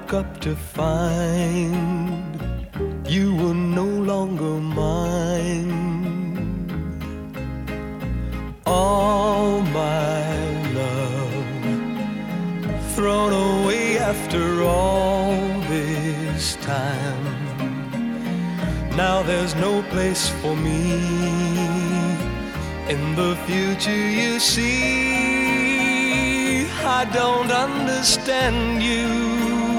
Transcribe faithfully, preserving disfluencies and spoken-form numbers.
woke up to find you were no longer mine. All my love thrown away after all this time. Now there's no place for me in the future, you see. I don't understand you.